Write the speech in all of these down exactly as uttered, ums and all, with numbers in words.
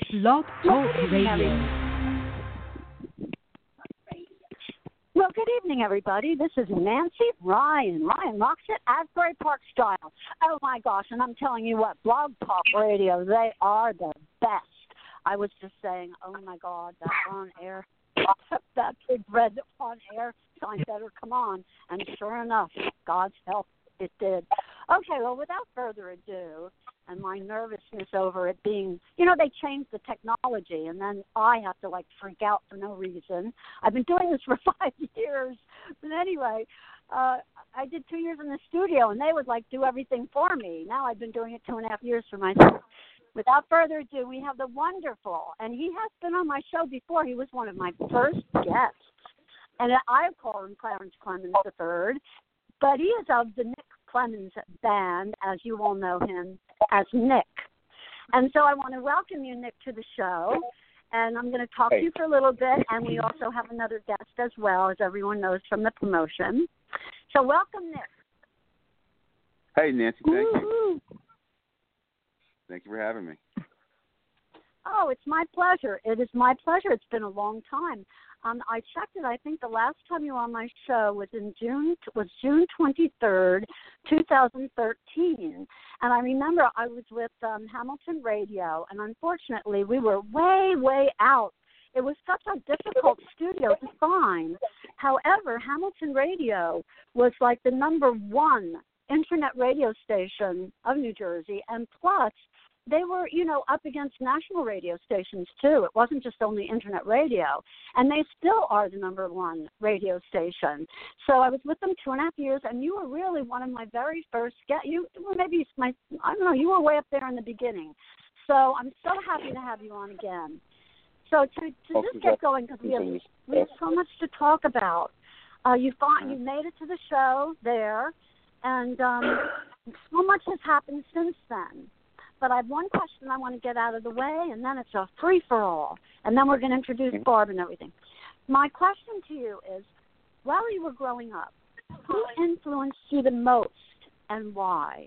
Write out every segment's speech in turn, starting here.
Blog Talk Radio. Well, good evening, everybody. This is Nancy Ryan. Ryan rocks it, Asbury Park style. Oh, my gosh, and I'm telling you what, Blog Talk Radio, they are the best. I was just saying, oh, my God, that on-air, that big red on-air sign better come on. And sure enough, God's help, it did. Okay, well, without further ado, and my nervousness over it being, you know, they changed the technology, and then I have to, like, freak out for no reason. I've been doing this for five years. But anyway, uh, I did two years in the studio, and they would, like, do everything for me. Now I've been doing it two and a half years for myself. Without further ado, we have the wonderful, and he has been on my show before. He was one of my first guests. And I call him Clarence Clemens the third, but he is of the Nick Clemens Band, as you all know him as Nick. And so I want to welcome you, Nick, to the show. And I'm going to talk hey. to you for a little bit. And we also have another guest as well, as everyone knows from the promotion. So welcome, Nick. Hey, Nancy. Thank Woo-hoo. you. Thank you for having me. Oh, it's my pleasure. It is my pleasure. It's been a long time. Um, I checked it. I think the last time you were on my show was in June. Was June twenty-third, two thousand thirteen. And I remember I was with um, Hamilton Radio, and unfortunately, we were way, way out. It was such a difficult studio to find. However, Hamilton Radio was like the number one internet radio station of New Jersey, and plus, they were, you know, up against national radio stations, too. It wasn't just only internet radio. And they still are the number one radio station. So I was with them two and a half years, and you were really one of my very first guests. You well, maybe my, I don't know, you were way up there in the beginning. So I'm so happy to have you on again. So to, to just get going, because we have, we have so much to talk about. Uh, you, fought, you made it to the show there, and um, so much has happened since then. But I have one question I want to get out of the way, and then it's a free-for-all. And then we're going to introduce Barb and everything. My question to you is, while you were growing up, who influenced you the most and why?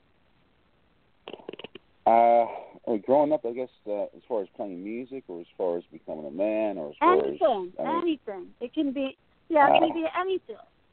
Uh, well, growing up, I guess, uh, as far as playing music or as far as becoming a man or as far anything, as... I mean, anything. It can be, yeah, it can uh, be anything.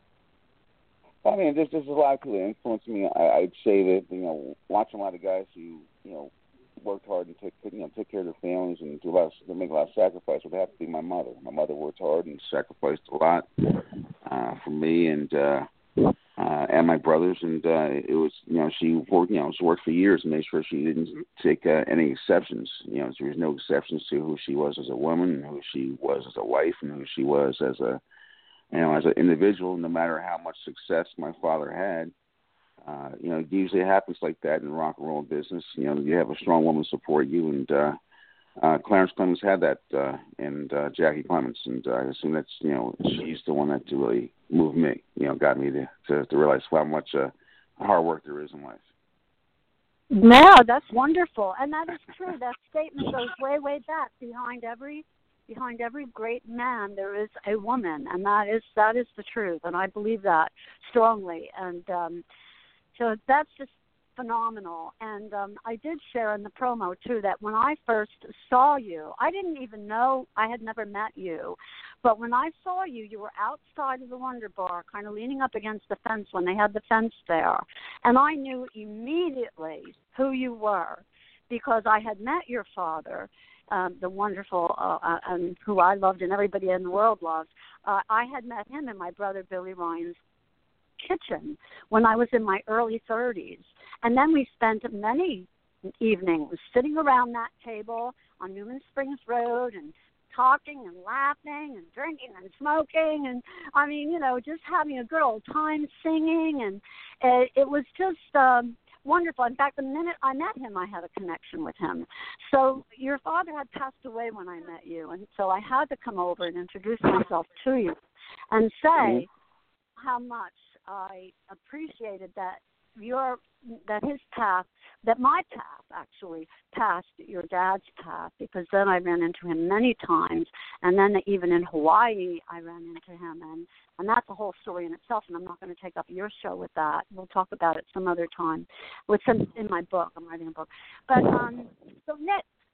I mean, there's, there's a lot of people that influence me. I, I'd say that, you know, watching a lot of guys who, you know, worked hard and took, you know, took care of their families and do a lot of, they make a lot of sacrifice would have to be my mother. My mother worked hard and sacrificed a lot uh, for me and uh, uh, and my brothers. And uh, it was, you know, she worked, you know, she worked for years and made sure she didn't take uh, any exceptions. You know, there was no exceptions to who she was as a woman, and who she was as a wife, and who she was as a You know, as an individual, no matter how much success my father had, uh, you know, it usually happens like that in the rock and roll business. You know, you have a strong woman support you, and uh, uh, Clarence Clemens had that, uh, and uh, Jackie Clemens, and uh, I assume that's, you know, she's the one that really moved me, you know, got me to, to, to realize how much uh, hard work there is in life. No, that's wonderful, and that is true. That statement goes way, way back. Behind every Behind every great man, there is a woman, and that is that is the truth, and I believe that strongly. And um, so that's just phenomenal. And um, I did share in the promo, too, that when I first saw you, I didn't even know, I had never met you, but when I saw you, you were outside of the Wonder Bar, kind of leaning up against the fence when they had the fence there, and I knew immediately who you were because I had met your father, Um, the wonderful, uh, uh, um, who I loved and everybody in the world loved. Uh, I had met him in my brother Billy Ryan's kitchen when I was in my early thirties. And then we spent many evenings sitting around that table on Newman Springs Road and talking and laughing and drinking and smoking. And, I mean, you know, just having a good old time singing. And it, it was just... Um, wonderful. In fact, the minute I met him, I had a connection with him. So your father had passed away when I met you, and so I had to come over and introduce myself to you and say mm-hmm. how much I appreciated that your that his path, that my path actually passed your dad's path, because then I ran into him many times, and then even in Hawaii I ran into him, and, and that's a whole story in itself, and I'm not going to take up your show with that. We'll talk about it some other time. It's in, in my book. I'm writing a book. But, um, so Nick,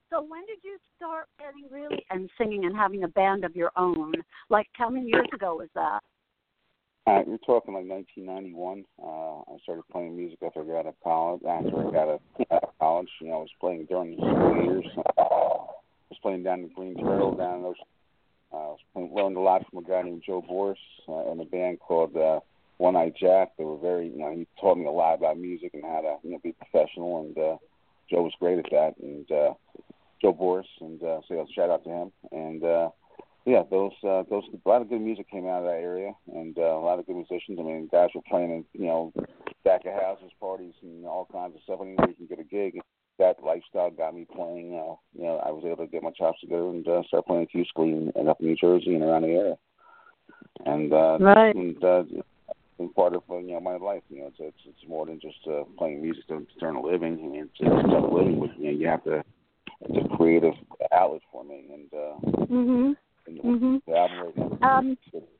So when did you start getting really and singing and having a band of your own? Like, how many years ago was that? Uh, you're talking like nineteen ninety-one. Uh, I started playing music after I got out of college. After I got out of college, you know, I was playing during the school years. I was playing down in Green Turtle, down in those. Uh, I was playing, learned a lot from a guy named Joe Boris uh, in a band called uh, One Eye Jack. They were very, you know, he taught me a lot about music and how to, you know, be professional. And uh, Joe was great at that. And uh, Joe Boris, and uh, so yeah, shout out to him. And uh, yeah, those uh, those a lot of good music came out of that area, and uh, a lot of good musicians. I mean, guys were playing in, you know, back of houses, parties, and all kinds of stuff. Anywhere you can get a gig. That lifestyle got me playing. Uh, you know, I was able to get my chops together and uh, start playing acoustically and, and up in New Jersey and around the area. And uh, right. and uh, it's been part of uh, you know my life. You know, it's it's, it's more than just uh, playing music to earn a living. I mean, it's, it's tough living, but you know, you have to. It's a creative outlet for me, and uh, mhm. Mm-hmm. Um,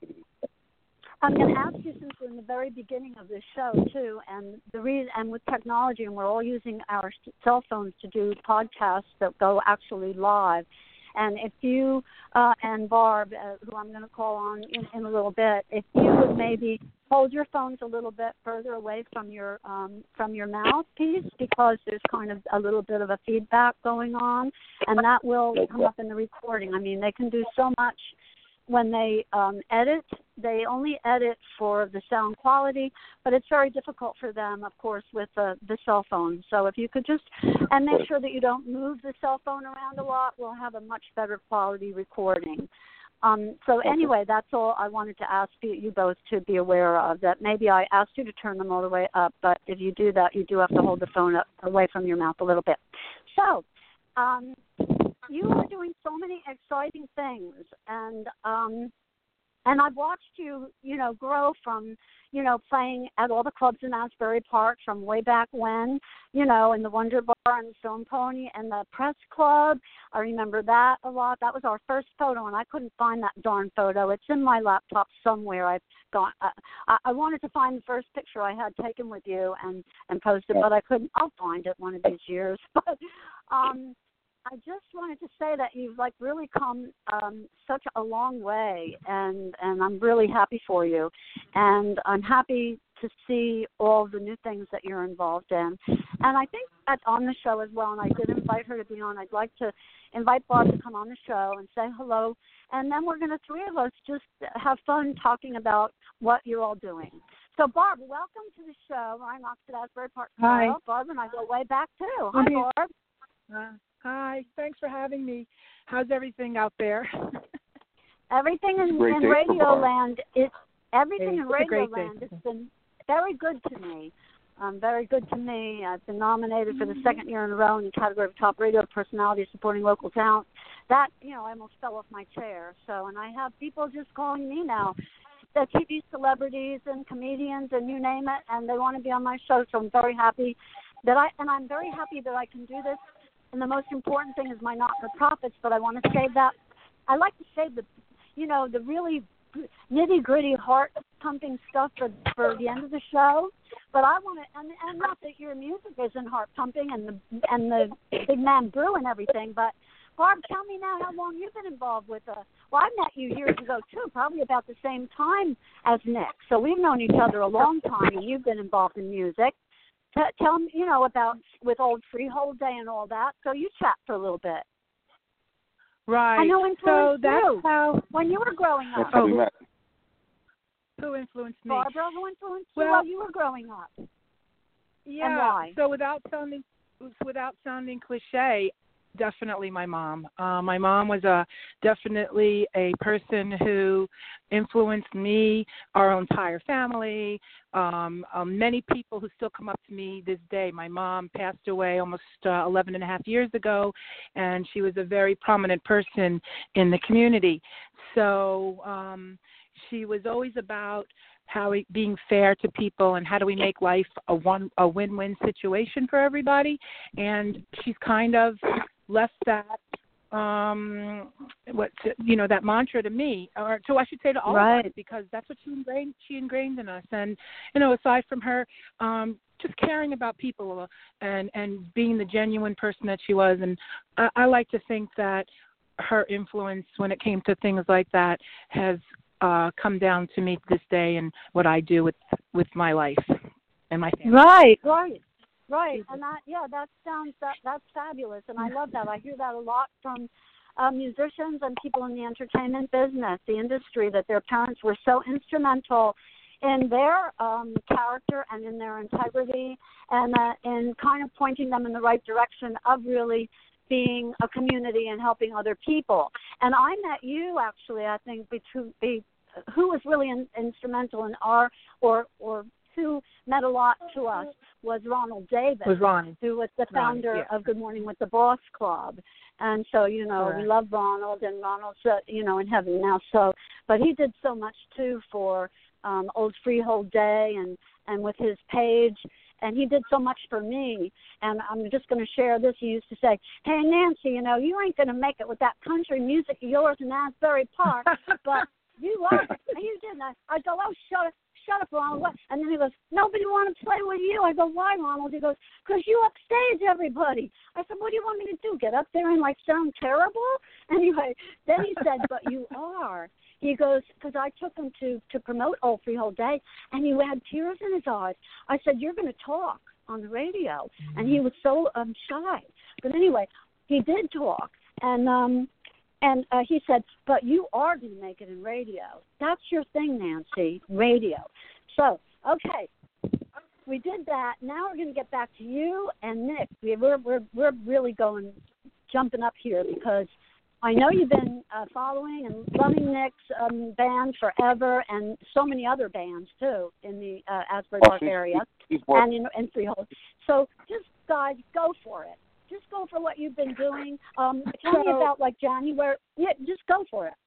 I'm going to ask you, since we're in the very beginning of this show too, and the reason, and with technology, and we're all using our cell phones to do podcasts that go actually live. And if you uh, and Barb, uh, who I'm going to call on in, in a little bit, if you would maybe hold your phones a little bit further away from your um, from your mouthpiece, because there's kind of a little bit of a feedback going on, and that will come up in the recording. I mean, they can do so much when they um, edit. They only edit for the sound quality, but it's very difficult for them, of course, with the, the cell phone. So if you could just, and make sure that you don't move the cell phone around a lot, we'll have a much better quality recording. Um, so anyway, that's all I wanted to ask you, you both to be aware of, that maybe I asked you to turn them all the way up, but if you do that, you do have to hold the phone up away from your mouth a little bit. So um, you are doing so many exciting things, and um, and I've watched you, you know, grow from, you know, playing at all the clubs in Asbury Park from way back when, you know, in the Wonder Bar and the Stone Pony and the Press Club. I remember that a lot. That was our first photo, and I couldn't find that darn photo. It's in my laptop somewhere. I've gone. I, I wanted to find the first picture I had taken with you and, and post it, but I couldn't. I'll find it one of these years. But um, I just wanted to say that you've like really come um, such a long way, and, and I'm really happy for you. And I'm happy to see all the new things that you're involved in. And I think that on the show as well, and I did invite her to be on, I'd like to invite Barb to come on the show and say hello. And then we're going to, three of us, just have fun talking about what you're all doing. So, Barb, welcome to the show. I'm off to Asbury Park. Hi. Barb and I go way back, too. Hi, Barb. Uh, hi. Thanks for having me. How's everything out there? Everything in, in Radio Land, it, everything it's in Radio Land has been very good to me. Um, very good to me. I've been nominated for the second year in a row in the category of top radio personality supporting local talent. That, you know, I almost fell off my chair. So, and I have people just calling me now, the T V celebrities and comedians and you name it, and they want to be on my show. So I'm very happy that I, and I'm very happy that I can do this. And the most important thing is my not-for-profits, but I want to save that. I like to save the, you know, the really nitty-gritty, heart-pumping stuff for for the end of the show. But I want to, and, and not that your music isn't heart-pumping and the and the Big Man Brew and everything, but Barb, tell me now how long you've been involved with uh well, I met you years ago, too, probably about the same time as Nick. So we've known each other a long time, and you've been involved in music. T- tell me, you know, about with Old Freehold Day and all that. So you chat for a little bit. Right. I know so influenced that's you how, when you were growing up. That's how we met. Who influenced me? Barbara, who influenced well, you while you were growing up? Yeah. And why? So without sounding without sounding cliche, definitely my mom. Uh, my mom was a definitely a person who influenced me, our entire family, um, um, many people who still come up to me this day. My mom passed away almost uh, eleven and a half years ago, and she was a very prominent person in the community. So um, she was always about how we, being fair to people and how do we make life a one a win-win situation for everybody. And she's kind of left that um, what you know, that mantra to me, or so I should say to all right. of us, because that's what she ingrained. She ingrained in us, and you know, aside from her, um, just caring about people and and being the genuine person that she was, and I, I like to think that her influence when it came to things like that has uh, come down to me to this day, and what I do with with my life and my family. Right, right. Right, and that yeah, that sounds that that's fabulous, and I love that. I hear that a lot from uh, musicians and people in the entertainment business, the industry, that their parents were so instrumental in their um, character and in their integrity, and uh, in kind of pointing them in the right direction of really being a community and helping other people. And I met you actually, I think, between be, who was really in, instrumental in our or or. who meant a lot to us was Ronald Davis, was Ronnie. who was the founder Ronnie, yeah. of Good Morning with the Boss Club. And so, you know, Correct. we love Ronald, and Ronald's, uh, you know, in heaven now. So, but he did so much, too, for um, Old Freehold Day and, and with his page. And he did so much for me. And I'm just going to share this. He used to say, hey, Nancy, you know, you ain't going to make it with that country music of yours in Asbury Park, but you are. And you didn't. I, I go, oh, shut up. Shut up, Ronald. What? And then he goes, nobody want to play with you. I go, why, Ronald? He goes, because you upstage everybody. I said, what do you want me to do, get up there and, like, sound terrible? Anyway, then he said, but you are. He goes, because I took him to, to promote Old Freehold Day, and he had tears in his eyes. I said, you're going to talk on the radio. And he was so um, shy. But anyway, he did talk. And, um, And uh, he said, but you are going to make it in radio. That's your thing, Nancy, radio. So, okay, we did that. Now we're going to get back to you and Nick. We're, we're, we're really going, jumping up here, because I know you've been uh, following and loving Nick's um, band forever, and so many other bands, too, in the uh, Asbury Park area and in, in Freehold. So just, guys, go for it. Just go for what you've been doing. Um, tell so, me about, like, January. Yeah, just go for it.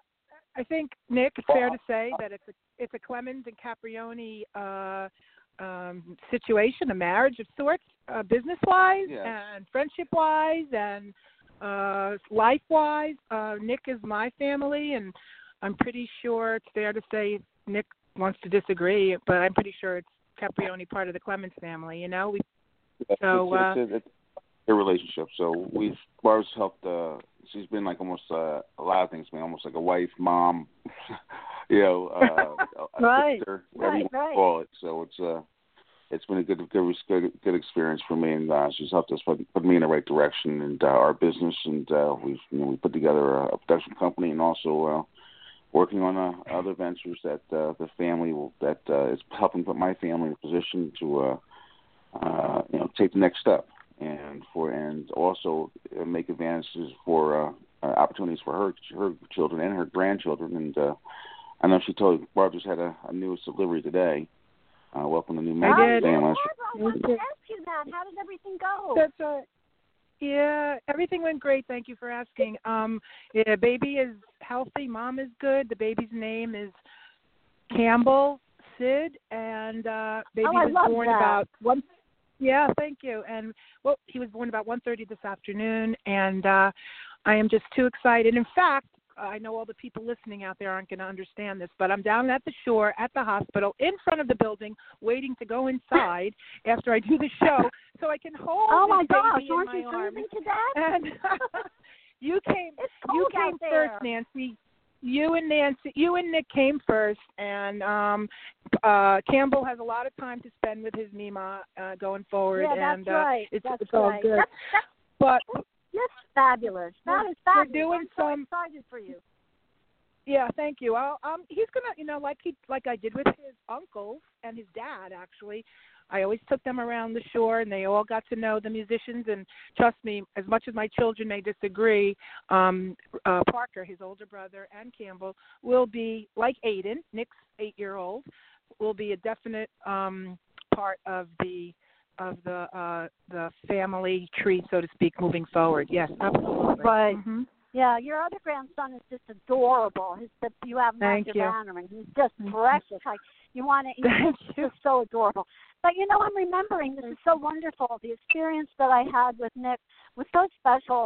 I think, Nick, it's fair to say that it's a, it's a Clemens and Caprioni uh, um, situation, a marriage of sorts, uh, business-wise yes. and friendship-wise and uh, life-wise. Uh, Nick is my family, and I'm pretty sure it's fair to say Nick wants to disagree, but I'm pretty sure it's Caprioni part of the Clemens family, you know? We, so... Uh, it's, it's, their relationship. So we've Barb's helped. Uh, she's been like almost uh, a lot of things. Been almost like a wife, mom, you know, uh, a right, sister, whatever you right, right. call it. So it's uh, it's been a good, good, good, good experience for me, and uh, she's helped us put, put me in the right direction and uh, our business. And uh, we've you know we put together a, a production company, and also uh, working on uh, other ventures that uh, the family will, that uh, is helping put my family in a position to uh, uh, you know take the next step. And for and also make advances for uh, uh, opportunities for her her children and her grandchildren. And uh, I know she told Barb just had a, a newest delivery today. Uh, welcome to new I family. did. I wanted to ask you that. How did everything go? That's right. Yeah, everything went great. Thank you for asking. Um, yeah, baby is healthy. Mom is good. The baby's name is Campbell Sid, and uh, baby oh, I was love born that. about one. Yeah, thank you. And well, he was born about one thirty this afternoon, and uh, I am just too excited. In fact, I know all the people listening out there aren't going to understand this, but I'm down at the shore at the hospital in front of the building waiting to go inside after I do the show so I can hold oh my this gosh, baby in aren't my you arms. freezing to death? And you came, it's cold you came out there. first, Nancy. You and Nancy, you and Nick came first, and um, uh, Campbell has a lot of time to spend with his Mima uh, going forward. Yeah, that's and, uh, right. It's, that's it's all right. good. That's, that's, but that's fabulous. That is fabulous. We're doing I'm so some. excited for you. Yeah, thank you. I'll, um, he's gonna, you know, like he, like I did with his uncles and his dad. Actually, I always took them around the shore, and they all got to know the musicians. And trust me, as much as my children may disagree, um, uh, Parker, his older brother, and Campbell will be like Aiden, Nick's eight-year-old, will be a definite um, part of the of the uh, the family tree, so to speak, moving forward. Yes, absolutely. Right. Mm-hmm. Yeah, your other grandson is just adorable. His, you have Thank Matthew you. Banner, and he's just precious. Like you want to, Thank he's you. just so adorable. But you know, I'm remembering this is so wonderful. The experience that I had with Nick was so special.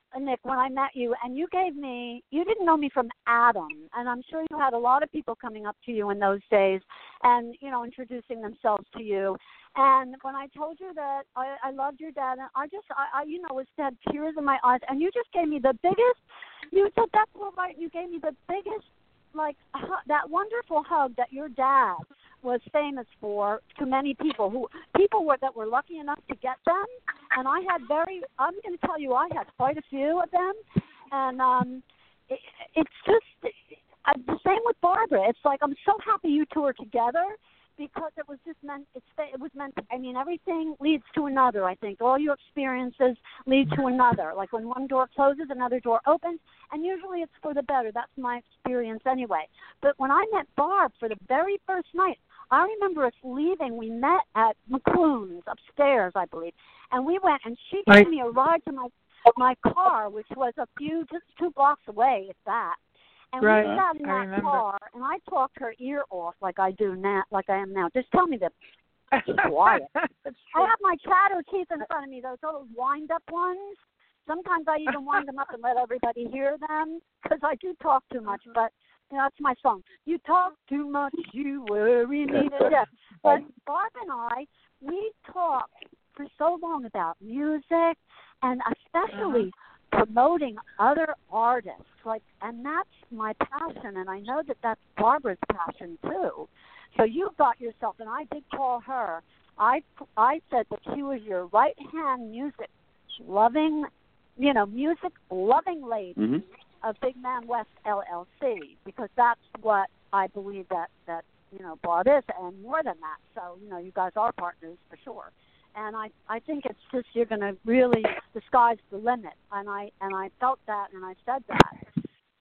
Nick, when I met you, and you gave me, you didn't know me from Adam, and I'm sure you had a lot of people coming up to you in those days and, you know, introducing themselves to you. And when I told you that I, I loved your dad, and I just, I, I, you know, was had tears in my eyes, and you just gave me the biggest, you said that's all right, you gave me the biggest, like, hu- that wonderful hug that your dad was famous for to many people who people were that were lucky enough to get them, and I had very I'm going to tell you I had quite a few of them, and um it, it's just uh, the same with Barbara. It's like I'm so happy you two are together because it was just meant it's it was meant to, I mean everything leads to another. I think all your experiences lead to another. Like when one door closes, another door opens, and usually it's for the better. That's my experience anyway. But when I met Barb for the very first night, I remember us leaving. We met at McClune's upstairs, I believe, and we went, and she gave right. me a ride to my my car, which was a few, just two blocks away, if that. And right. we sat in I that remember. car, and I talked her ear off like I do now, like I am now. Just tell me to be quiet. I have my chatter teeth in front of me, those little wind-up ones. Sometimes I even wind them up and let everybody hear them because I do talk too much, but you know, that's my song. You talk too much, you worry me to death. But Barb and I, we talked for so long about music and especially uh-huh. promoting other artists. Like, and that's my passion, and I know that that's Barbara's passion too. So you got yourself, and I did call her. I I said that she was your right hand music loving, you know, music loving lady. Mm-hmm. Of Big Man West L L C, because that's what I believe that, that, you know, Barb is, and more than that. So, you know, you guys are partners for sure. And I, I think it's just you're going to really, the sky's the limit. And I and I felt that, and I said that.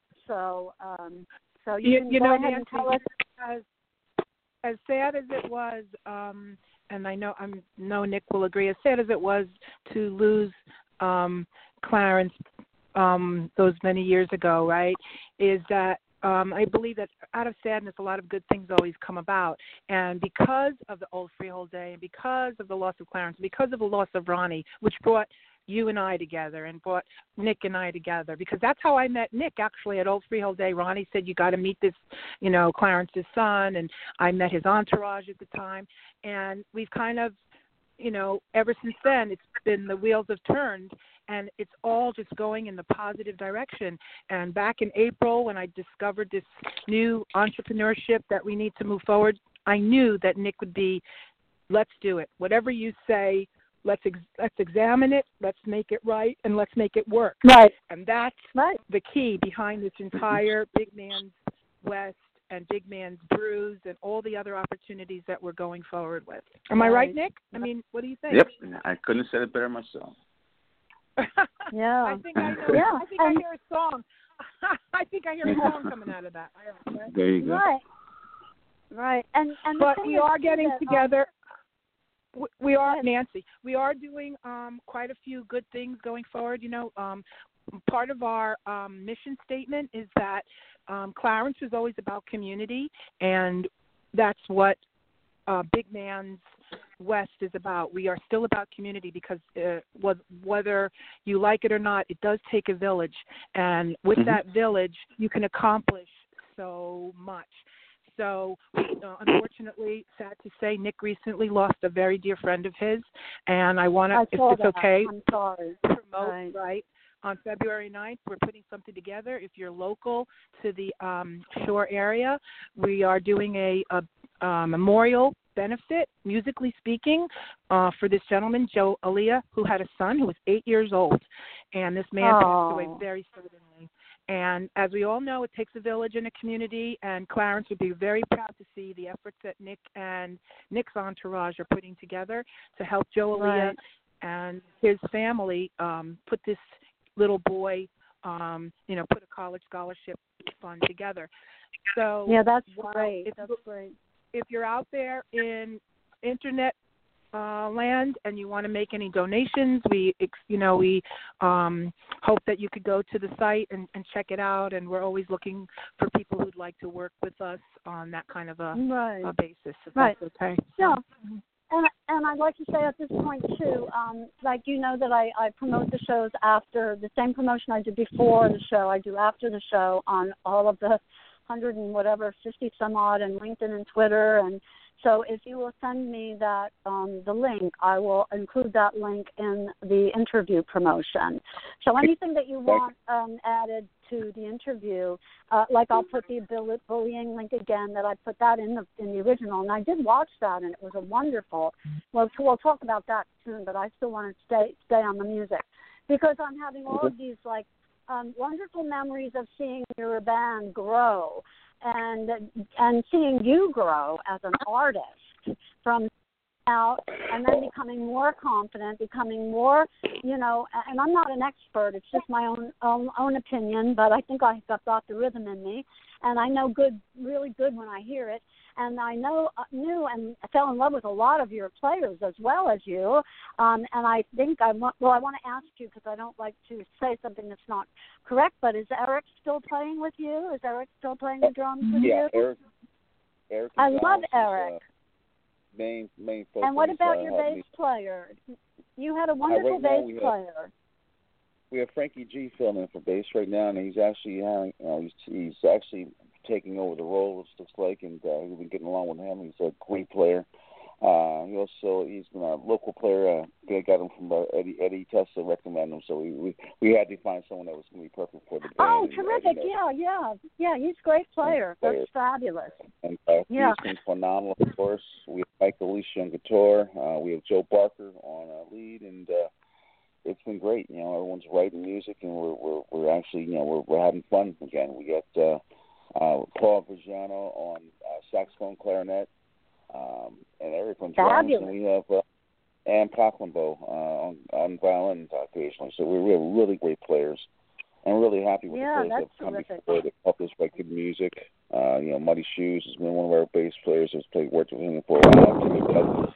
So, um, so you, you can you go know, ahead Nancy, and tell us. As, as sad as it was, um, and I know I know Nick will agree, as sad as it was to lose um, Clarence Um, those many years ago, right, is that um, I believe that out of sadness, a lot of good things always come about. And because of the old Freehold Day, and because of the loss of Clarence, because of the loss of Ronnie, which brought you and I together and brought Nick and I together, because that's how I met Nick, actually, at Old Freehold Day. Ronnie said, you got to meet this, you know, Clarence's son, and I met his entourage at the time. And we've kind of, you know, ever since then, it's been the wheels have turned, and it's all just going in the positive direction. And back in April, when I discovered this new entrepreneurship that we need to move forward, I knew that Nick would be, let's do it. Whatever you say, let's ex- let's examine it, let's make it right, and let's make it work. Right. And that's right. the key behind this entire Big Man's West and Big Man's Brews and all the other opportunities that we're going forward with. Am right. I right, Nick? I mean, what do you think? Yep. I couldn't have said it better myself. Yeah. I think I know. Yeah. I think and I hear a song. I think I hear a song coming out of that. There you go. Right. Right. And and but we are getting that, together. Um, we are, Nancy. We are doing um, quite a few good things going forward. You know, um, part of our um, mission statement is that um, Clarence was always about community, and that's what uh, Big Man's West is about. We are still about community because uh, whether you like it or not, it does take a village, and with mm-hmm. that village, you can accomplish so much. So, uh, unfortunately, sad to say, Nick recently lost a very dear friend of his, and I want to, if it's that. okay, I'm sorry. promote, right. right, on February ninth, we're putting something together. If you're local to the um, Shore area, we are doing a, a, a memorial benefit, musically speaking, uh, for this gentleman, Joe Alia, who had a son who was eight years old, and this man oh. passed away very suddenly. And as we all know, it takes a village and a community, and Clarence would be very proud to see the efforts that Nick and Nick's entourage are putting together to help Joe Alia right. and his family um, put this little boy, um, you know, put a college scholarship fund together. So yeah, that's well, great. If, that's great. If you're out there in internet Uh, land and you want to make any donations, we, you know, we um, hope that you could go to the site and, and check it out. And we're always looking for people who'd like to work with us on that kind of a, right. a basis. If right. that's okay. Yeah. And and I'd like to say at this point too, um, like you know that I, I promote the shows after the same promotion I did before the show. I do after the show on all of the hundred and whatever fifty some odd and LinkedIn and Twitter. And so if you will send me that um, the link, I will include that link in the interview promotion. So anything that you want um, added to the interview, uh, like I'll put the bullying link again, that I put that in the in the original, and I did watch that, and it was a wonderful. Well, we'll talk about that soon, but I still want to stay stay on the music because I'm having all of these like um, wonderful memories of seeing your band grow and and seeing you grow as an artist from out and then becoming more confident, becoming more, you know, and I'm not an expert, it's just my own own, own opinion, but I think I've got the rhythm in me, and I know good, really good when I hear it, and I know, uh, knew and fell in love with a lot of your players as well as you, um, and I think I want, well, I want to ask you, because I don't like to say something that's not correct, but is Eric still playing with you? Is Eric still playing the drums with yeah, you? Eric, Eric I love is, Eric. Uh, Main, main and what about uh, your bass me. player? You had a wonderful uh, right bass we player. Have, we have Frankie G filling in for bass right now, and he's actually having, you know, he's he's actually taking over the role. It looks like, and uh, we've been getting along with him. He's a great player. Uh, he also he's been a local player. Uh, I got him from uh, Eddie Eddie Tesla recommended him, so we, we we had to find someone that was going to be perfect for the band. Oh, and, terrific! Uh, yeah, yeah, yeah. He's a great player. That's player. Fabulous. And uh, yeah. he's been phenomenal, of course. We have Mike Alicia on guitar. Uh, we have Joe Barker on uh, lead, and uh, it's been great. You know, everyone's writing music, and we're we're we're actually you know we're we're having fun again. We got uh, uh, Paul Virgiano on uh, saxophone, clarinet. Um, and Eric on drums, and we have uh, Ann Cocklenbow uh, on, on violin occasionally. So we're really, really great players, and we're really happy with yeah, the players that have come terrific. before that helped us write good music. Uh, you know, Muddy Shoes has been one of our bass players who's played worked with him for a while.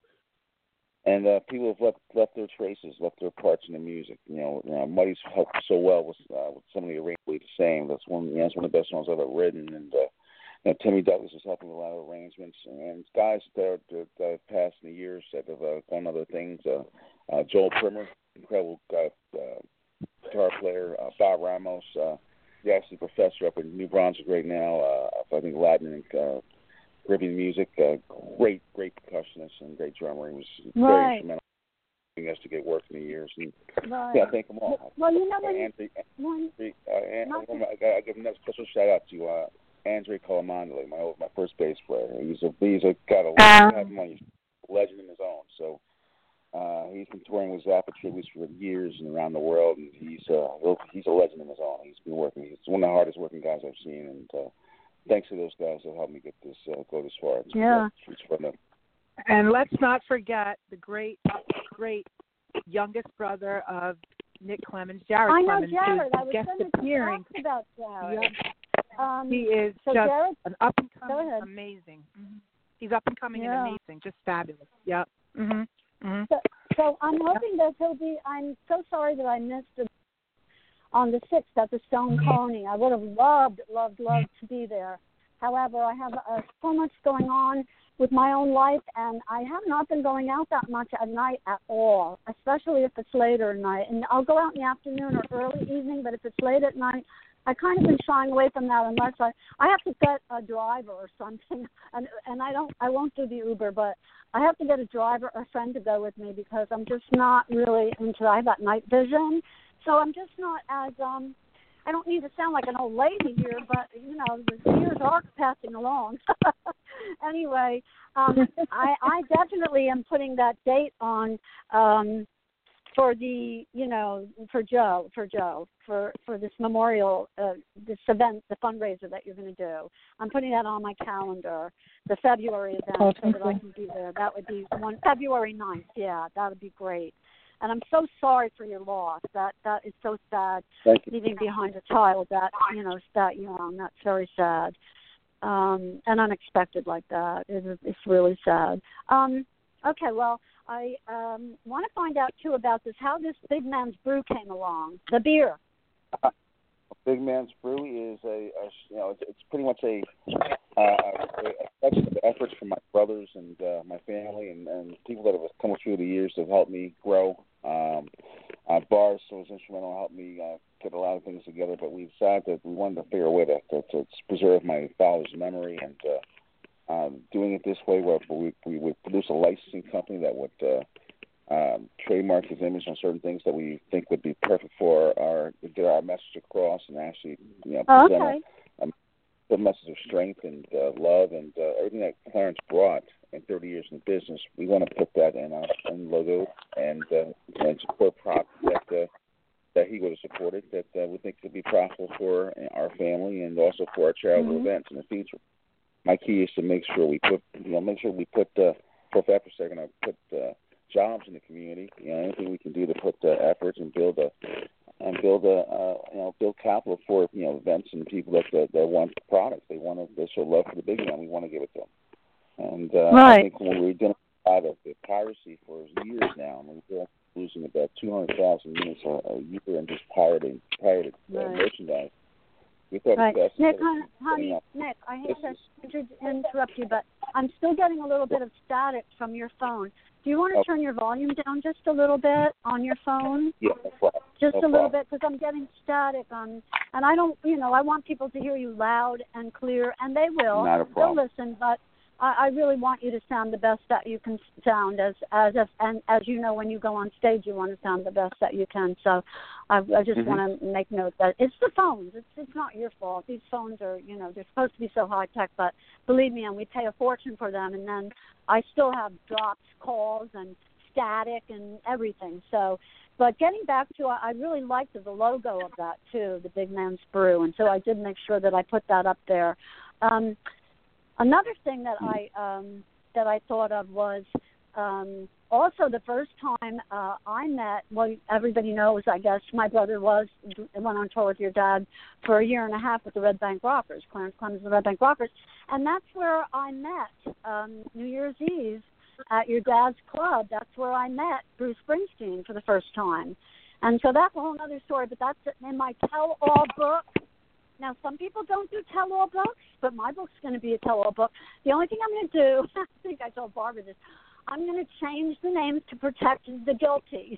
And uh, people have left left their traces, left their parts in the music. You know, you know Muddy's helped so well with uh, with some of the arrangements. The same. That's one. You know, that's one of the best songs I've ever written, and. Uh, You know, Timmy Douglas is helping with a lot of arrangements, and guys that are that have passed in the years that have uh, done other things. Uh, uh, Joel Primer, incredible uh, uh, guitar player. Uh, Bob Ramos, uh, he's actually a professor up in New Brunswick right now. Uh, I think Latin and uh, Caribbean music. Uh, great, great percussionist and great drummer. He was very right. instrumental in us to get work in the years. And, right. Yeah, I thank them all. Well, you know, when uh, Anthony, when, Anthony, uh, Anthony, I, I give another special shout out to. Uh, Andre Colomandoli, my my first bass player. He's a he's a got a um, have money, legend in his own. So uh, he's been touring with Zappa tributes for years and around the world, and he's uh he's a legend in his own. He's been working. He's one of the hardest working guys I've seen, and uh, thanks to those guys that helped me get this uh, go this far. It's, yeah. Uh, it's fun to... And let's not forget the great great youngest brother of Nick Clemens, Jared I know Clemens, Jared. who's I was guest going to appearing. talk about Jared. Yep. Um, he is so just Jared, an up and coming, ahead. amazing. Mm-hmm. He's up and coming yeah. and amazing, just fabulous. Yep. Mhm. Mhm. So, so I'm hoping that he'll be. I'm so sorry that I missed it on the sixth at the Stone Pony. I would have loved, loved, loved to be there. However, I have uh, so much going on with my own life, and I have not been going out that much at night at all, especially if it's later at night. And I'll go out in the afternoon or early evening, but if it's late at night, I kind of been shying away from that unless I I have to get a driver or something, and and I don't I won't do the Uber, but I have to get a driver or a friend to go with me because I'm just not really into. I have that night vision, so I'm just not as um. I don't need to sound like an old lady here, but you know the years are passing along. Anyway, um, I I definitely am putting that date on. Um, For the, you know, for Joe, for Joe, for, for this memorial, uh, this event, the fundraiser that you're going to do. I'm putting that on my calendar, the February event, oh, so that I can be there. That would be one February ninth. Yeah, that would be great. And I'm so sorry for your loss. That that is so sad. Leaving behind a child that you know is that young. That's very sad, um, and unexpected like that. It is, it's really sad. Um, okay, well. I um, want to find out, too, about this, how this Big Man's Brew came along, the beer. Uh, Big Man's Brew is a, a you know it's, it's pretty much a, uh, a, a collection of efforts from my brothers and uh, my family and, and people that have come through the years that have helped me grow. Um, uh, Bars was instrumental in helping me uh, get a lot of things together, but we decided that we wanted to figure a way to, to, to preserve my father's memory and uh, um, doing it this way where we, we would produce a licensing company that would uh, Um, trademark his image on certain things that we think would be perfect for our get our message across and actually you know oh, present okay. a, a, a message of strength and uh, love and uh, everything that Clarence brought in thirty years in business. We want to put that in our own logo and uh, and support products that uh, that he would have supported that uh, we think could be profitable for our family and also for our charitable Mm-hmm. events in the future. My key is to make sure we put you know make sure we put uh, for efforts they're going to put. Uh, jobs in the community, you know, anything we can do to put the efforts and build a and build a uh, you know build capital for you know events and people that that, that want the products. They want to they show love for the big man. We want to give it to them. And uh, right. I think when we were dealing with the, the piracy for years now, I mean, we're losing about two hundred thousand units a, a year in just pirated pirated uh, right. merchandise. We thought right. the best Nick, honey, honey, Nick, I hate to interrupt you, but I'm still getting a little bit of static from your phone. Do you want to okay. turn your volume down just a little bit on your phone? Yeah, no problem. Just no a little problem. bit, because I'm getting static on, and I don't, you know, I want people to hear you loud and clear, and they will. Not a problem. They'll listen, but I, I really want you to sound the best that you can sound, as as if, and as you know, when you go on stage, you want to sound the best that you can. So, I, I just mm-hmm. want to make note that it's the phones. It's it's not your fault. These phones are, you know, they're supposed to be so high tech, but believe me, and we pay a fortune for them, and then I still have drops, calls, and static and everything. So, but getting back to, I really liked the logo of that too, the Big Man's Brew, and so I did make sure that I put that up there. Um, another thing that I um, that I thought of was um, also the first time uh, I met. Well, everybody knows, I guess, my brother was went on tour with your dad for a year and a half with the Red Bank Rockers, Clarence Clemens and the Red Bank Rockers, and that's where I met um, New Year's Eve. At your dad's club, that's where I met Bruce Springsteen for the first time. And so that's a whole other story, but that's in my tell-all book. Now, some people don't do tell-all books, but my book's going to be a tell-all book. The only thing I'm going to do, I think I told Barbara this, I'm going to change the names to protect the guilty.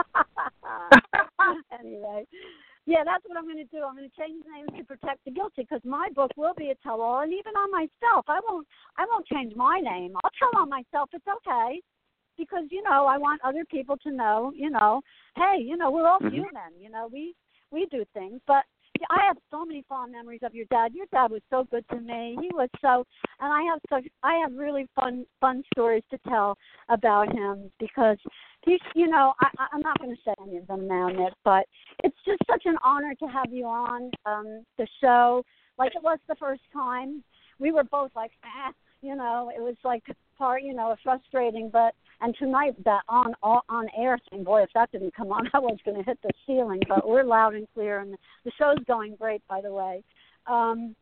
Anyway, yeah, that's what I'm going to do. I'm going to change the names to protect the guilty, because my book will be a tell-all, and even on myself, I won't. I won't change my name. I'll tell on myself it's okay, because you know I want other people to know. You know, hey, you know we're all mm-hmm. human. You know, we we do things, but I have so many fond memories of your dad. Your dad was so good to me. He was so, and I have such, I have really fun, fun stories to tell about him, because he's, you know, I, I'm not going to say any of them now, Nick, but it's just such an honor to have you on um, the show. Like it was the first time. We were both like, ah, you know, it was like part, you know, frustrating, but. And tonight, that on on air thing, boy, if that didn't come on, I was going to hit the ceiling. But we're loud and clear, and the show's going great, by the way. Um,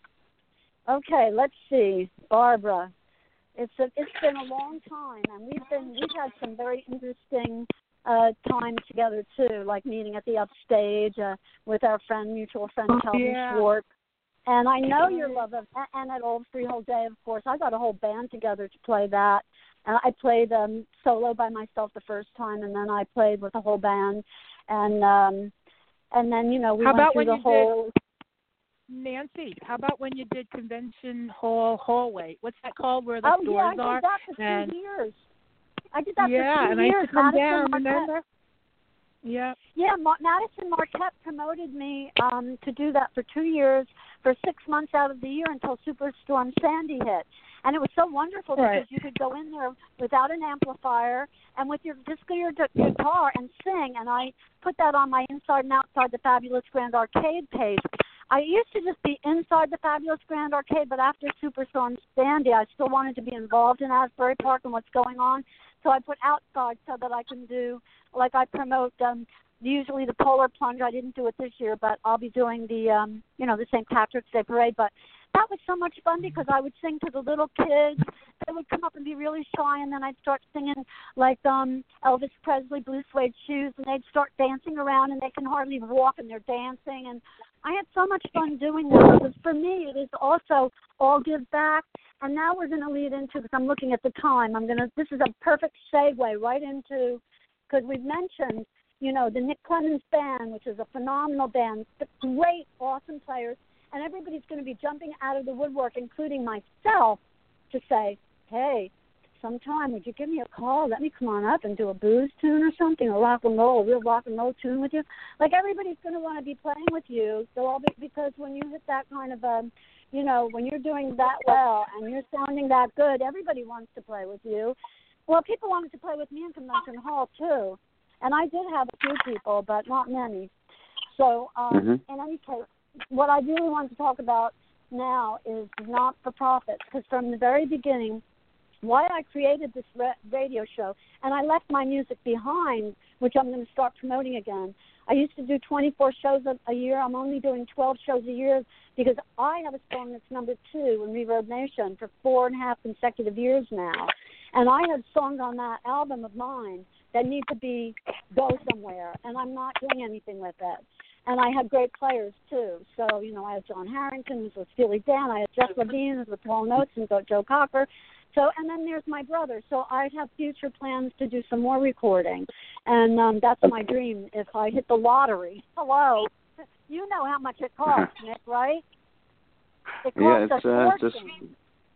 okay, let's see, Barbara. It's a, it's been a long time, and we've been we've had some very interesting uh, time together too, like meeting at the Upstage uh, with our friend, mutual friend, oh, Kelvin yeah. Schwartz. And I know your love of, and at Old Freehold Day, of course. I got a whole band together to play that. And I played um, solo by myself the first time, and then I played with a whole band. And um, and then, you know, we how went about through when the you whole... Did, Nancy, how about when you did Convention Hall Hallway? What's that called, where the oh, stores yeah, I are? did that for and, two years. I did that yeah, for two and years. I used to come Madison down, Marquette. remember? Yeah. Yeah, Ma- Madison Marquette promoted me um, to do that for two years, for six months out of the year until Superstorm Sandy hit. And it was so wonderful right. because you could go in there without an amplifier and with your just your guitar and sing. And I put that on my Inside and Outside the Fabulous Grand Arcade page. I used to just be inside the Fabulous Grand Arcade, but after Superstorm Sandy, I still wanted to be involved in Asbury Park and what's going on. So I put outside so that I can do, like I promote um, usually the Polar Plunge. I didn't do it this year, but I'll be doing the, um, you know, the Saint Patrick's Day Parade. But that was so much fun because I would sing to the little kids. They would come up and be really shy, and then I'd start singing like um, Elvis Presley, Blue Suede Shoes, and they'd start dancing around, and they can hardly walk, and they're dancing. And I had so much fun doing that because for me it is also all give back. And now we're going to lead into, because I'm looking at the time, I'm going to, this is a perfect segue right into, because we've mentioned, you know, the Nick Clemens Band, which is a phenomenal band, great, awesome players, and everybody's going to be jumping out of the woodwork, including myself, to say, hey, sometime would you give me a call? Let me come on up and do a blues tune or something, a rock and roll, a real rock and roll tune with you. Like, everybody's going to want to be playing with you. So all be, because when you hit that kind of a, you know, when you're doing that well and you're sounding that good, everybody wants to play with you. Well, people wanted to play with me in Convention Hall too, and I did have a few people, but not many. So um, mm-hmm. in any case, what I really want to talk about now is not-for-profits, because from the very beginning, why I created this radio show, and I left my music behind, which I'm going to start promoting again. I used to do twenty-four shows a, a year. I'm only doing twelve shows a year because I have a song that's number two in Reverb Nation for four and a half consecutive years now. And I have songs on that album of mine that need to be go somewhere, and I'm not doing anything with it. And I had great players, too. So, you know, I had John Harrington, who's with Steely Dan. I had Jeff Levine, who's with Paul Notes, and Joe Cocker. So, and then there's my brother. So I have future plans to do some more recording. And um, that's my dream if I hit the lottery. Hello. You know how much it costs, Nick, right? It costs yeah, it's a uh, fortune. just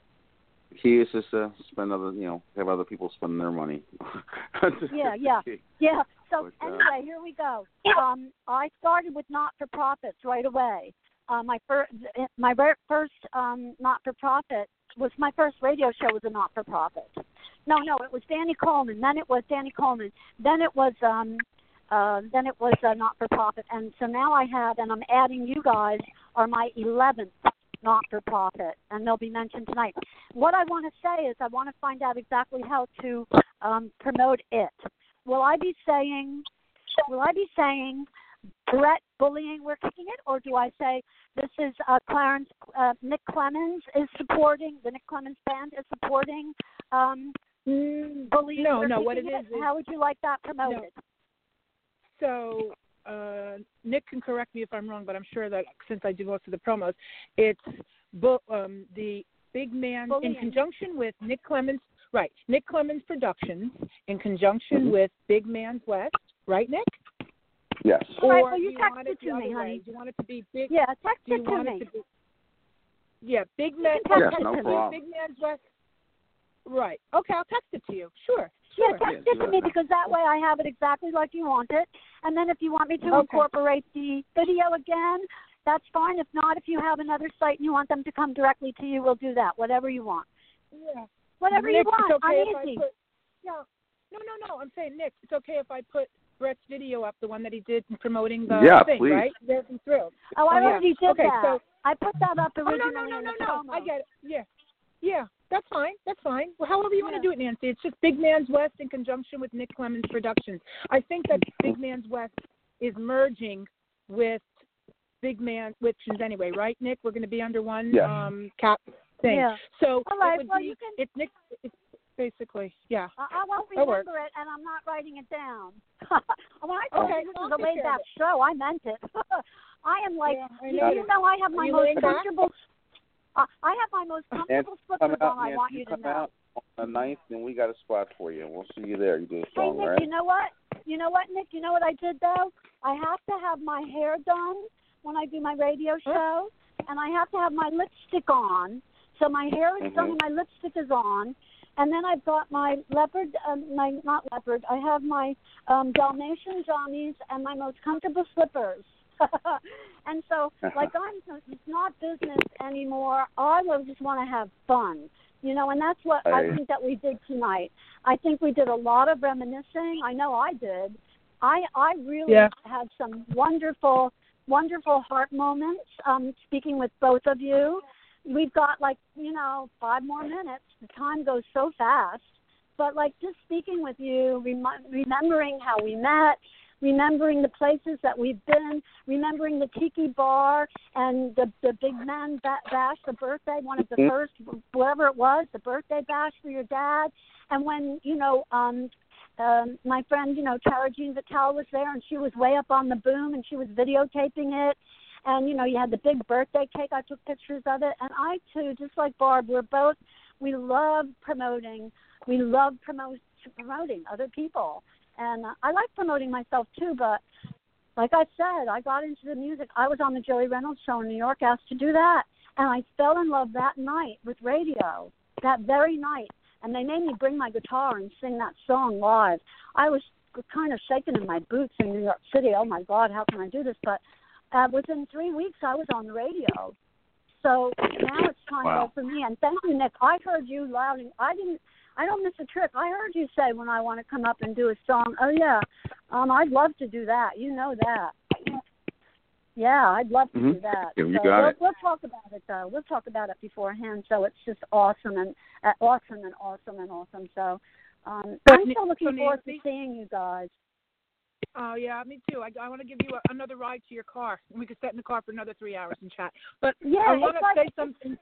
he is just uh, spend other, you know, have other people spend their money. yeah, yeah, yeah. So but, uh, anyway, here we go. Um, I started with not-for-profits right away. Uh, my first, my first um, not-for-profit was my first radio show was a not-for-profit. No, no, it was Danny Coleman. Then it was Danny Coleman. Then it was um, uh, then it was a not-for-profit. And so now I have, and I'm adding you guys are my eleventh not-for-profit, and they'll be mentioned tonight. What I want to say is I want to find out exactly how to um, promote it. Will I be saying, will I be saying, Brett Bullying, we're kicking it, or do I say this is uh, Clarence, uh, Nick Clemens is supporting, the Nick Clemens Band is supporting um, Bullying? No, we're no, what it it? is, is... How would you like that promoted? No. So uh, Nick can correct me if I'm wrong, but I'm sure that since I do most of the promos, it's bu- um, the big man Bullying. In conjunction with Nick Clemens, right, Nick Clemens Productions in conjunction mm-hmm. with Big Man's West, right, Nick? Yes. All right, or well, you do you text want it it to me, way? honey. Do you want it to be big? Yeah, text do it you to want me. It to be, yeah, Big Man. Yes, no to problem. Big Man's West. Right. Okay, I'll text it to you. Sure. Yeah, Sure. text yeah, it to me because that way I have it exactly like you want it. And then if you want me to okay. incorporate the video again, that's fine. If not, if you have another site and you want them to come directly to you, we'll do that. Whatever you want. Yeah. Whatever Nick, you want. It's okay I'm if easy. I put, yeah. No, no, no. I'm saying, Nick, it's okay if I put Brett's video up, the one that he did in promoting the yeah, thing, please. right? There's some thrills. Oh, I oh, already yeah. did okay, that. So, I put that up originally oh, no, no, no, in no, the no. promo. I get it. Yeah. Yeah, that's fine. That's fine. Well, however you yeah. want to do it, Nancy. It's just Big Man's West in conjunction with Nick Clemens Productions. I think that Big Man's West is merging with Big Man, which is anyway, right, Nick? We're going to be under one yes. um, cap thing. Yeah. So all right. it would well, be, you can... it's Nick, it's basically, yeah. I, I won't remember it, and I'm not writing it down. When I told okay, you this is a laid-back show, I meant it. I am like, yeah, I you, know. you know, I have my you most laying comfortable. Uh, I have my most comfortable slippers out, on. I Nancy, want you, you to come know. out on the ninth, and we got a spot for you. We'll see you there. You do a Hey, song, Nick, right? you know what? You know what, Nick? You know what I did, though? I have to have my hair done when I do my radio show, and I have to have my lipstick on. So my hair is mm-hmm. done and my lipstick is on. And then I've got my leopard, um, my not leopard, I have my um, Dalmatian jammies and my most comfortable slippers. And so, like, I'm it's not business anymore. I just want to have fun, you know, and that's what I, I think that we did tonight. I think we did a lot of reminiscing. I know I did. I I really yeah. had some wonderful, wonderful heart moments um, speaking with both of you. We've got, like, you know, five more minutes. The time goes so fast. But, like, just speaking with you, rem- remembering how we met, remembering the places that we've been, remembering the tiki bar and the the big man bash, the birthday, one of the mm-hmm. first, whatever it was, the birthday bash for your dad. And when, you know, um, um, my friend, you know, Tara Jean Vitale was there, and she was way up on the boom, and she was videotaping it. And, you know, you had the big birthday cake. I took pictures of it. And I, too, just like Barb, we're both, we love promoting. We love promote, promoting other people. And uh, I like promoting myself, too. But like I said, I got into the music. I was on the Joey Reynolds show in New York, asked to do that. And I fell in love that night with radio, that very night. And they made me bring my guitar and sing that song live. I was kind of shaking in my boots in New York City. Oh, my God, how can I do this? But Uh, within three weeks, I was on the radio. So now it's time wow. to go for me. And thank you, Nick. I heard you loud. And I didn't. I don't miss a trick. I heard you say when I want to come up and do a song, oh, yeah, um, I'd love to do that. You know that. Yeah, I'd love to mm-hmm. do that. Yeah, you so got we'll, it. we'll talk about it, though. We'll talk about it beforehand. So it's just awesome and uh, awesome and awesome and awesome. So um, I'm still looking forward to seeing you guys. Oh, yeah, me too. I, I want to give you a, another ride to your car. We could sit in the car for another three hours and chat. But yeah, I want to like, say something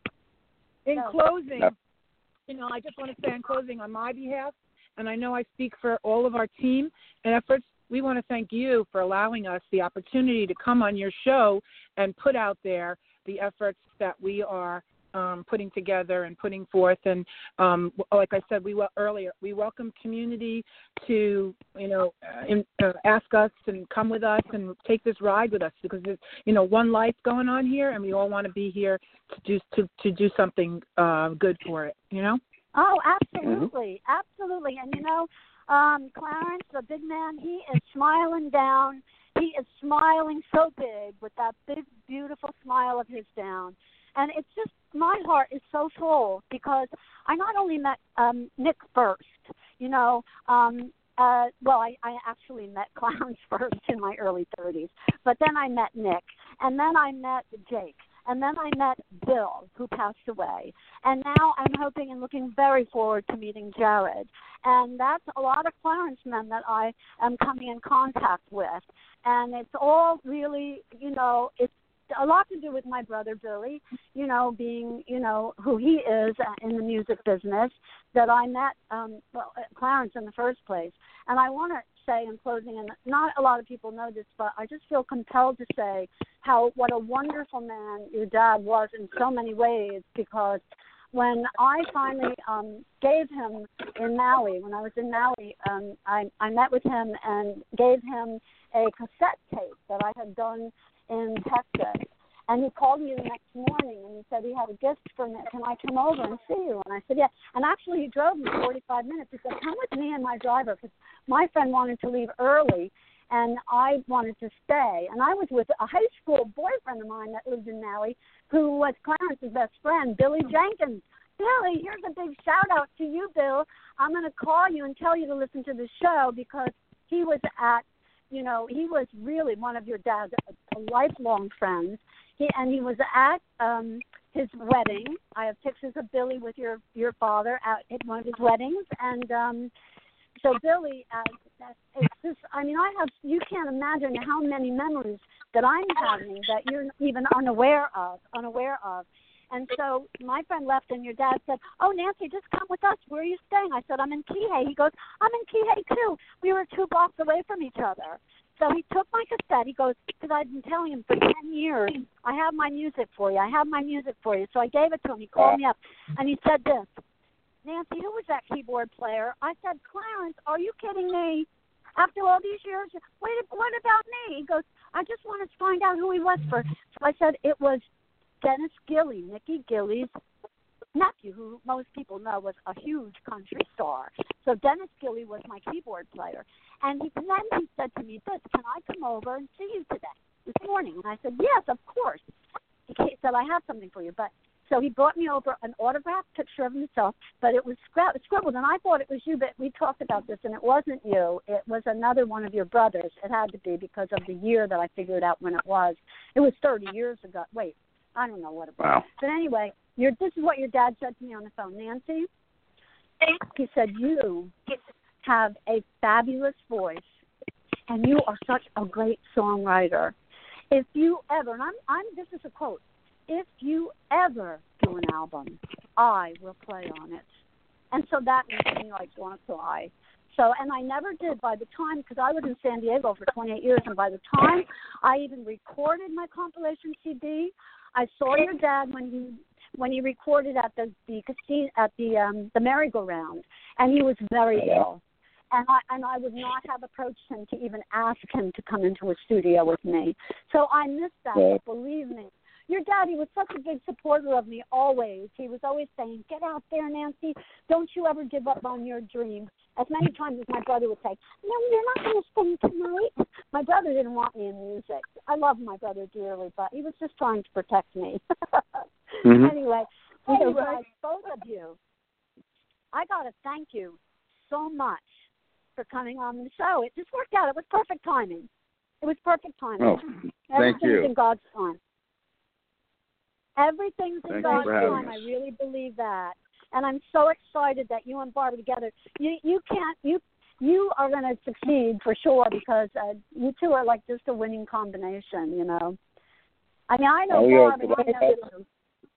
in no. closing. No. You know, I just want to say in closing on my behalf, and I know I speak for all of our team and efforts, we want to thank you for allowing us the opportunity to come on your show and put out there the efforts that we are Um, putting together and putting forth. And um, like I said we wel- earlier, we welcome community to, you know, uh, in, uh, ask us and come with us and take this ride with us because there's, you know, one life going on here and we all want to be here to do, to, to do something uh, good for it, you know? Oh, absolutely. Mm-hmm. Absolutely. And, you know, um, Clarence, the big man, he is smiling down. He is smiling so big with that big, beautiful smile of his down. And it's just, my heart is so full because I not only met um, Nick first, you know, um, uh, well, I, I actually met Clarence first in my early thirties, but then I met Nick, and then I met Jake, and then I met Bill, who passed away, and now I'm hoping and looking very forward to meeting Jared, and that's a lot of Clarence men that I am coming in contact with, and it's all really, you know, it's a lot to do with my brother Billy, you know, being, you know, who he is in the music business, that I met um, well, Clarence in the first place. And I want to say in closing, and not a lot of people know this, but I just feel compelled to say how what a wonderful man your dad was in so many ways, because when I finally um, gave him in Maui, when I was in Maui, um, I, I met with him and gave him a cassette tape that I had done in Texas, and he called me the next morning and he said he had a gift for me. Can I come over and see you? And I said, yeah. And actually he drove me forty-five minutes. He said, come with me and my driver, because my friend wanted to leave early and I wanted to stay. And I was with a high school boyfriend of mine that lived in Maui, who was Clarence's best friend, Billy Jenkins. Billy, here's a big shout out to you, Bill. I'm going to call you and tell you to listen to the show, because he was at You know, he was really one of your dad's lifelong friends. He and he was at um, his wedding. I have pictures of Billy with your, your father at, at one of his weddings. And um, so Billy, uh, it's just, I mean, I have, you can't imagine how many memories that I'm having that you're even unaware of, unaware of. And so my friend left, and your dad said, oh, Nancy, just come with us. Where are you staying? I said, I'm in Kihei. He goes, I'm in Kihei, too. We were two blocks away from each other. So he took my cassette. He goes, because I've been telling him for ten years, I have my music for you. I have my music for you. So I gave it to him. He called me up, and he said this, Nancy, who was that keyboard player? I said, Clarence, are you kidding me? After all these years, wait, what about me? He goes, I just wanted to find out who he was first. So I said, it was Dennis Gilly, Nikki Gilly's nephew, who most people know was a huge country star. So Dennis Gilly was my keyboard player. And he, then he said to me this, can I come over and see you today, this morning? And I said, yes, of course. He said, I have something for you. But so he brought me over an autographed picture of himself, but it was scra- scribbled, and I thought it was you, but we talked about this, and it wasn't you. It was another one of your brothers. It had to be because of the year that I figured out when it was. It was thirty years ago. Wait. I don't know what it was. Wow. But anyway, your, this is what your dad said to me on the phone. Nancy, he said, you have a fabulous voice, and you are such a great songwriter. If you ever, and I'm, I'm, this is a quote, if you ever do an album, I will play on it. And so that makes me like want to cry. So, and I never did by the time, because I was in San Diego for twenty-eight years, and by the time I even recorded my compilation C D, I saw your dad when he when he recorded at the the casino, at the um, the merry-go-round, and he was very yeah. ill. And I and I would not have approached him to even ask him to come into a studio with me. So I missed that, yeah. but believe me, your daddy was such a big supporter of me always. He was always saying, get out there, Nancy. Don't you ever give up on your dream. As many times as my brother would say, no, you're not going to sing tonight. My brother didn't want me in music. I love my brother dearly, but he was just trying to protect me. mm-hmm. Anyway, you guys, both of you, I got to thank you so much for coming on the show. It just worked out. It was perfect timing. It was perfect timing. Oh, thank Everything's you. in God's time. Everything's in Thank God's time. I really believe that. And I'm so excited that you and Barbara together. You you can't you you are going to succeed for sure, because uh, you two are like just a winning combination. You know. I mean, I know oh, yeah, Barbara. I know you.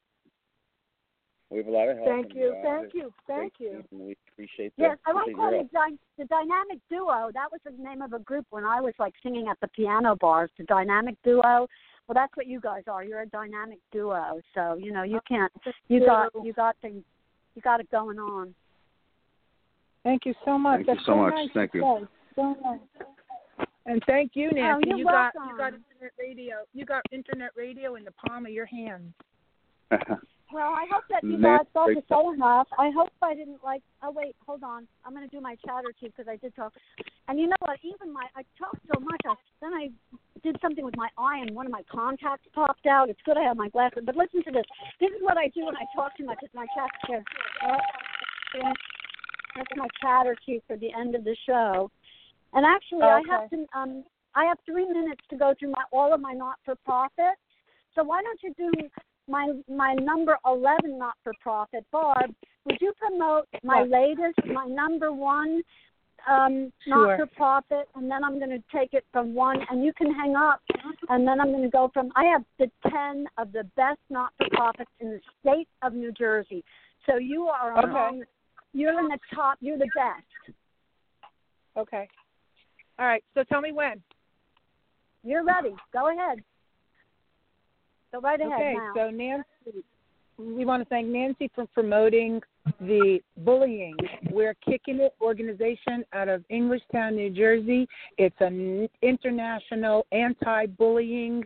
We have a lot of help. Thank you, uh, thank you, thank you. We appreciate that. Yes, I want to call it dy- the Dynamic Duo. That was the name of a group when I was like singing at the piano bars. The Dynamic Duo. Well, that's what you guys are. You're a dynamic duo. So you know you can't. You got you got things. You got it going on. Thank you so much. Thank That's you so, so much. Nice Thank you. Say. So nice. And thank you, Nancy. Oh, you're you welcome. got you got internet radio. You got internet radio in the palm of your hand. Well, I hope that you Nancy, guys got to say enough. I hope I didn't like. Oh wait, hold on. I'm going to do my chatter too, because I did talk. And you know what? Even my I talked so much. I, then I did something with my eye, and one of my contacts popped out. It's good I have my glasses. But listen to this. This is what I do when I talk too much. It's my chatter. Uh, that's my chatter sheet for the end of the show. And actually, okay. I have to. Um, I have three minutes to go through my all of my not-for-profits. So why don't you do my my number eleven not-for-profit, Barb? Would you promote my latest, my number one um, sure. not-for-profit, and then I'm going to take it from one, and you can hang up, and then I'm going to go from. I have the ten of the best not-for-profits in the state of New Jersey. So you are okay. among. You're in the top. You're the best. Okay. All right. So tell me when. You're ready. Go ahead. Go right ahead okay, now. so Nancy, we want to thank Nancy for promoting the Bullying We're Kicking It organization out of Englishtown, New Jersey. It's an international anti-bullying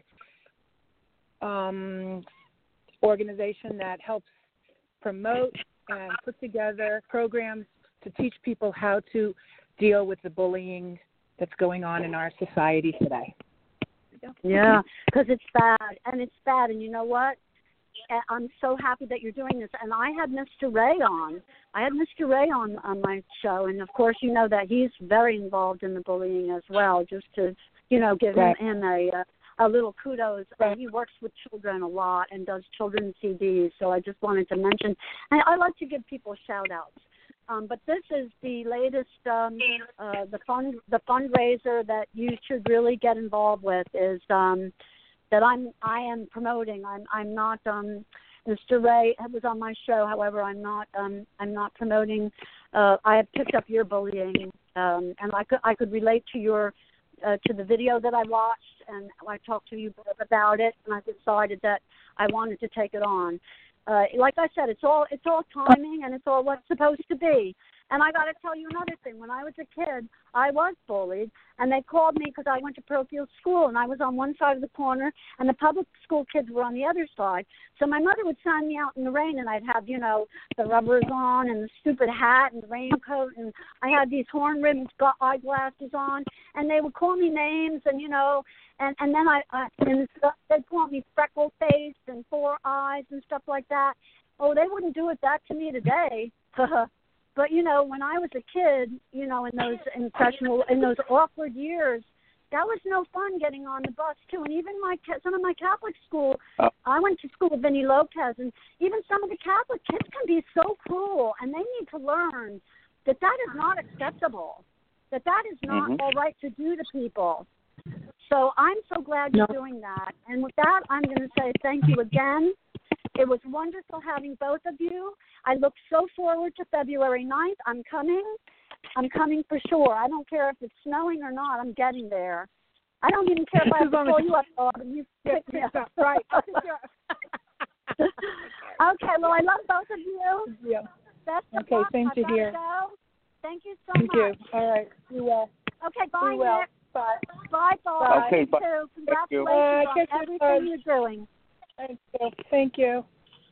um, organization that helps promote and put together programs to teach people how to deal with the bullying that's going on in our society today. Yeah, because it's bad, and it's bad, and you know what? I'm so happy that you're doing this. And I had Mister Ray on. I had Mister Ray on, on my show, and, of course, you know that he's very involved in the bullying as well, just to, you know, give right. him, him a, a little kudos. Right. And he works with children a lot and does children's C Ds, so I just wanted to mention. And I like to give people shout-outs. Um, but this is the latest, um, uh, the fund, the fundraiser that you should really get involved with is um, that I'm, I am promoting. I'm, I'm not. Um, Mister Ray was on my show. However, I'm not. Um, I'm not promoting. Uh, I have picked up your bullying, um, and I could, I could relate to your, uh, to the video that I watched, and I talked to you about it, and I decided that I wanted to take it on. Uh, like I said, it's all it's all timing, and it's all what's supposed to be. And I got to tell you another thing. When I was a kid, I was bullied, and they called me because I went to parochial school, and I was on one side of the corner, and the public school kids were on the other side. So my mother would send me out in the rain, and I'd have, you know, the rubbers on and the stupid hat and the raincoat, and I had these horn-rimmed eyeglasses on, and they would call me names, and, you know, and, and then I, I and they'd call me freckle-faced and four eyes and stuff like that. Oh, they wouldn't do it that to me today. But, you know, when I was a kid, you know, in those impressionable, in those awkward years, that was no fun getting on the bus, too. And even my some of my Catholic school, I went to school with Vinnie Lopez, and even some of the Catholic kids can be so cruel, and they need to learn that that is not acceptable. that that is not mm-hmm. all right to do to people. So I'm so glad you're no. doing that. And with that, I'm going to say thank you again. It was wonderful having both of you. I look so forward to February ninth. I'm coming. I'm coming for sure. I don't care if it's snowing or not. I'm getting there. I don't even care if I have to pull you up, Bob, and you pick me up. Right. Okay, well, I love both of you. Yeah. Best of Okay, luck. same I've to gotta hear. go. Thank you so Thank much. you. All right. Be well. Okay, bye, Be well. Nick. Bye. Bye, Bob. Okay, You bye. too. Thank you. Congratulations Bye. on Kiss your everything buds. you're doing. Thank you. Thank you.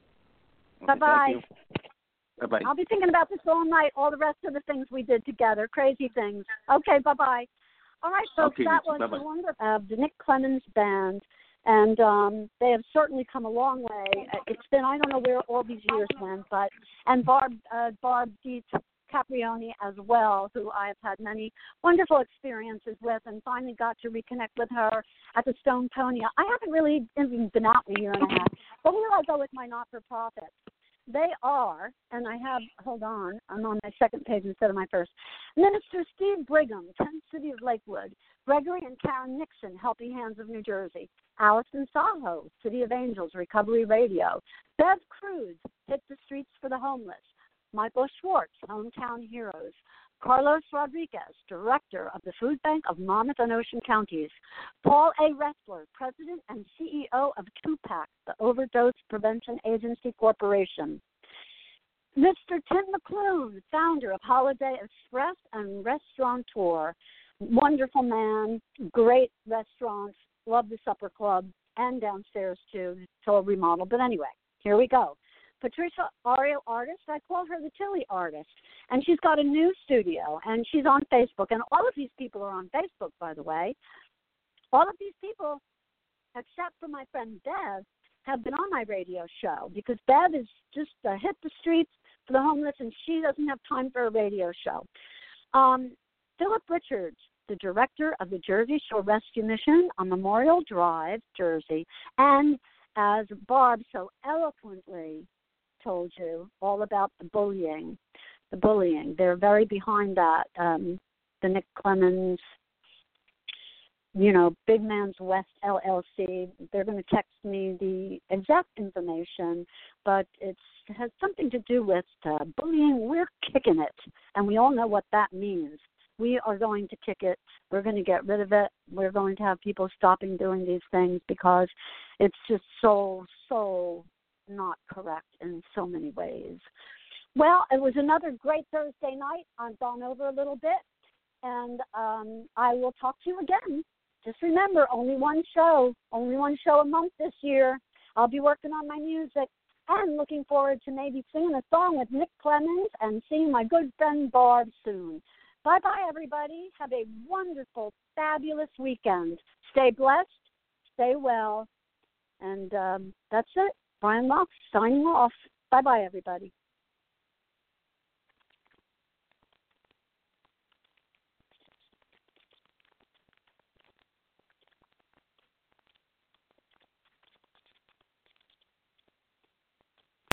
Bye-bye. Bye-bye. I'll be thinking about this all night, all the rest of the things we did together, crazy things. Okay, bye-bye. All right, folks, Okay, that you was too. the Bye-bye. wonder of the Nick Clemens Band, and um, they have certainly come a long way. It's been, I don't know where all these years went, but, and Barb, uh, Barb Dietz Caprioni as well, who I've had many wonderful experiences with, and finally got to reconnect with her at the Stone Pony. I haven't really even been out a year and a half, but here I go with my not-for-profits. They are, and I have, hold on, I'm on my second page instead of my first. Minister Steve Brigham, Tent City of Lakewood. Gregory and Karen Nixon, Helping Hands of New Jersey. Allison Saho, City of Angels, Recovery Radio. Bev Cruz, Hit the Streets for the Homeless. Michael Schwartz, Hometown Heroes. Carlos Rodriguez, Director of the Food Bank of Monmouth and Ocean Counties. Paul A. Ressler, President and C E O of two PAC, the Overdose Prevention Agency Corporation. Mister Tim McClune, founder of Holiday Express and Restaurateur. Wonderful man, great restaurants, love the supper club, and downstairs too. It's all remodeled. But anyway, here we go. Patricia Ariel Artist, I call her the Tilly Artist, and she's got a new studio, and she's on Facebook, and all of these people are on Facebook, by the way. All of these people, except for my friend Bev, have been on my radio show, because Bev is just uh, hit the streets for the homeless, and she doesn't have time for a radio show. Um, Philip Richards, the director of the Jersey Shore Rescue Mission on Memorial Drive, Jersey, and as Barb so eloquently told you, all about the bullying. The bullying. They're very behind that. Um, the Nick Clemens, you know, Big Man's West L L C. They're going to text me the exact information, but it's, it has something to do with uh, bullying. We're kicking it, and we all know what that means. We are going to kick it. We're going to get rid of it. We're going to have people stopping doing these things because it's just so, so not correct in so many ways. Well, it was another great Thursday night. I've gone over a little bit, and um, I will talk to you again. Just remember, only one show, only one show a month this year. I'll be working on my music and looking forward to maybe singing a song with Nick Clemens and seeing my good friend Barb soon. Bye-bye, everybody. Have a wonderful, fabulous weekend. Stay blessed, stay well, and um, that's it. Brian Locke signing off. Bye-bye, everybody.